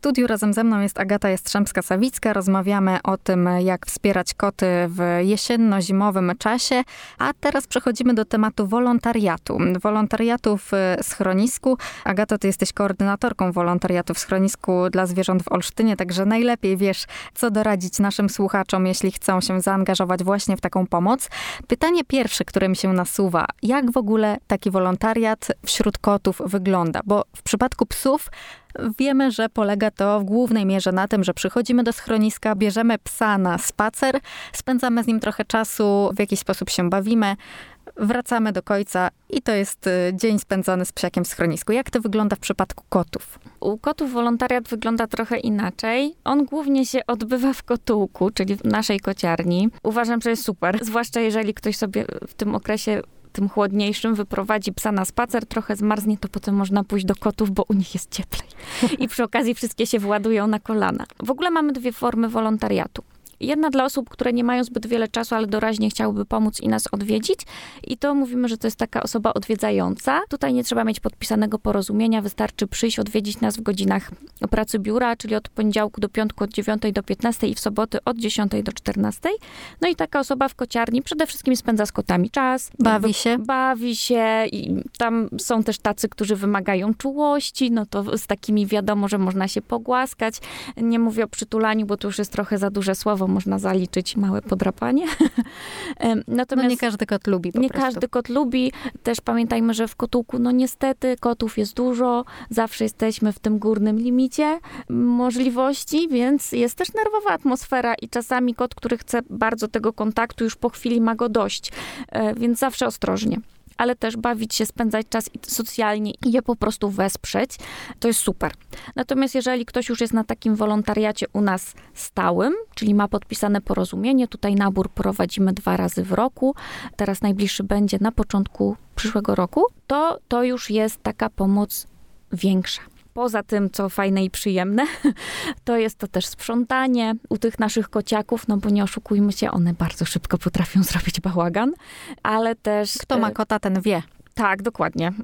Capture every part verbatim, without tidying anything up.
studiu razem ze mną jest Agata Jastrzębska-Sawicka. Rozmawiamy o tym, jak wspierać koty w jesienno-zimowym czasie. A teraz przechodzimy do tematu wolontariatu. Wolontariatu w schronisku. Agato, ty jesteś koordynatorką wolontariatu w schronisku dla zwierząt w Olsztynie, także najlepiej wiesz, co doradzić naszym słuchaczom, jeśli chcą się zaangażować właśnie w taką pomoc. Pytanie pierwsze, które mi się nasuwa. Jak w ogóle taki wolontariat wśród kotów wygląda? Bo w przypadku psów wiemy, że polega to w głównej mierze na tym, że przychodzimy do schroniska, bierzemy psa na spacer, spędzamy z nim trochę czasu, w jakiś sposób się bawimy, wracamy do końca i to jest dzień spędzony z psiakiem w schronisku. Jak to wygląda w przypadku kotów? U kotów wolontariat wygląda trochę inaczej. On głównie się odbywa w kotółku, czyli w naszej kociarni. Uważam, że jest super, zwłaszcza jeżeli ktoś sobie w tym okresie tym chłodniejszym wyprowadzi psa na spacer, trochę zmarznie, to potem można pójść do kotów, bo u nich jest cieplej. I przy okazji wszystkie się władują na kolana. W ogóle mamy dwie formy wolontariatu. Jedna dla osób, które nie mają zbyt wiele czasu, ale doraźnie chciałyby pomóc i nas odwiedzić. I to mówimy, że to jest taka osoba odwiedzająca. Tutaj nie trzeba mieć podpisanego porozumienia, wystarczy przyjść, odwiedzić nas w godzinach pracy biura, czyli od poniedziałku do piątku od dziewiątej do piętnastej i w soboty od dziesiątej do czternastej. No i taka osoba w kociarni przede wszystkim spędza z kotami czas. Bawi się. Bawi się i tam są też tacy, którzy wymagają czułości, no to z takimi wiadomo, że można się pogłaskać. Nie mówię o przytulaniu, bo to już jest trochę za duże słowo, można zaliczyć małe podrapanie. Natomiast no nie każdy kot lubi po Nie prostu. każdy kot lubi. Też pamiętajmy, że w kotłku, no niestety kotów jest dużo. Zawsze jesteśmy w tym górnym limicie możliwości, więc jest też nerwowa atmosfera i czasami kot, który chce bardzo tego kontaktu, już po chwili ma go dość. Więc zawsze ostrożnie. Ale też bawić się, spędzać czas socjalnie i je po prostu wesprzeć, to jest super. Natomiast jeżeli ktoś już jest na takim wolontariacie u nas stałym, czyli ma podpisane porozumienie, tutaj nabór prowadzimy dwa razy w roku, teraz najbliższy będzie na początku przyszłego roku, to to już jest taka pomoc większa. Poza tym, co fajne i przyjemne, to jest to też sprzątanie u tych naszych kociaków, no bo nie oszukujmy się, one bardzo szybko potrafią zrobić bałagan, ale też... Kto ma kota, ten wie. Tak, dokładnie.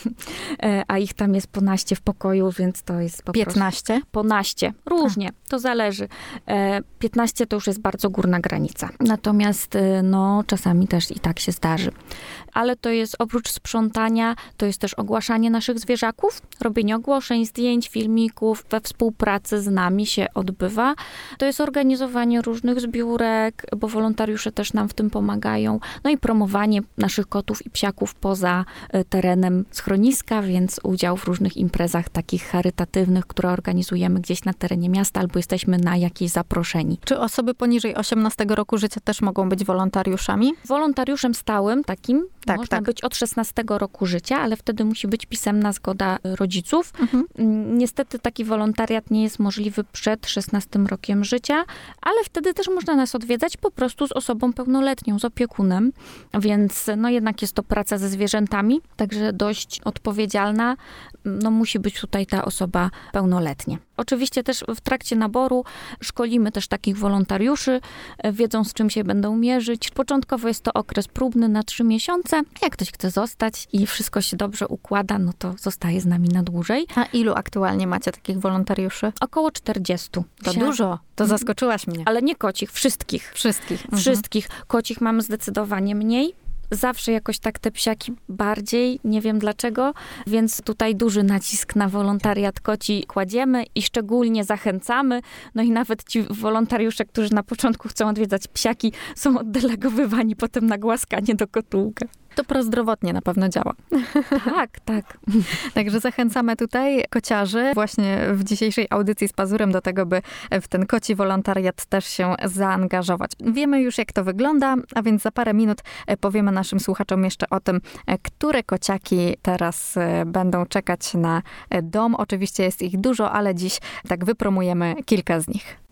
A ich tam jest ponaście w pokoju, więc to jest po piętnaście? prostu... Ponaście. Różnie, A. to zależy. piętnaście to już jest bardzo górna granica. Natomiast no czasami też i tak się zdarzy. Ale to jest oprócz sprzątania, to jest też ogłaszanie naszych zwierzaków, robienie ogłoszeń, zdjęć, filmików, we współpracy z nami się odbywa. To jest organizowanie różnych zbiórek, bo wolontariusze też nam w tym pomagają. No i promowanie naszych kotów i psiaków poza terenem schroniska, więc udział w różnych imprezach takich charytatywnych, które organizujemy gdzieś na terenie miasta albo jesteśmy na jakiejś zaproszeni. Czy osoby poniżej osiemnastego roku życia też mogą być wolontariuszami? Wolontariuszem stałym takim tak, można tak. być od szesnastego roku życia, ale wtedy musi być pisemna zgoda rodziców. Mhm. Niestety taki wolontariat nie jest możliwy przed szesnastym rokiem życia, ale wtedy też można nas odwiedzać po prostu z osobą pełnoletnią, z opiekunem, więc no jednak jest to praca ze zwierzętami, także dość odpowiedzialna. No musi być tutaj ta osoba pełnoletnia. Oczywiście też w trakcie naboru szkolimy też takich wolontariuszy, wiedzą z czym się będą mierzyć. Początkowo jest to okres próbny na trzy miesiące. Jak ktoś chce zostać i wszystko się dobrze układa, no to zostaje z nami na dłużej. A ilu aktualnie macie takich wolontariuszy? Około czterdziestu. To dużo. To zaskoczyłaś mnie. Ale nie kocich, wszystkich. Wszystkich. Wszystkich. Mhm. Kocich mamy zdecydowanie mniej. Zawsze jakoś tak te psiaki bardziej, nie wiem dlaczego, więc tutaj duży nacisk na wolontariat koci kładziemy i szczególnie zachęcamy. No i nawet ci wolontariusze, którzy na początku chcą odwiedzać psiaki, są oddelegowywani potem na głaskanie do kotłka. To prozdrowotnie na pewno działa. Tak, tak. Także zachęcamy tutaj kociarzy właśnie w dzisiejszej audycji z Pazurem do tego, by w ten koci wolontariat też się zaangażować. Wiemy już, jak to wygląda, a więc za parę minut powiemy naszym słuchaczom jeszcze o tym, które kociaki teraz będą czekać na dom. Oczywiście jest ich dużo, ale dziś tak wypromujemy kilka z nich.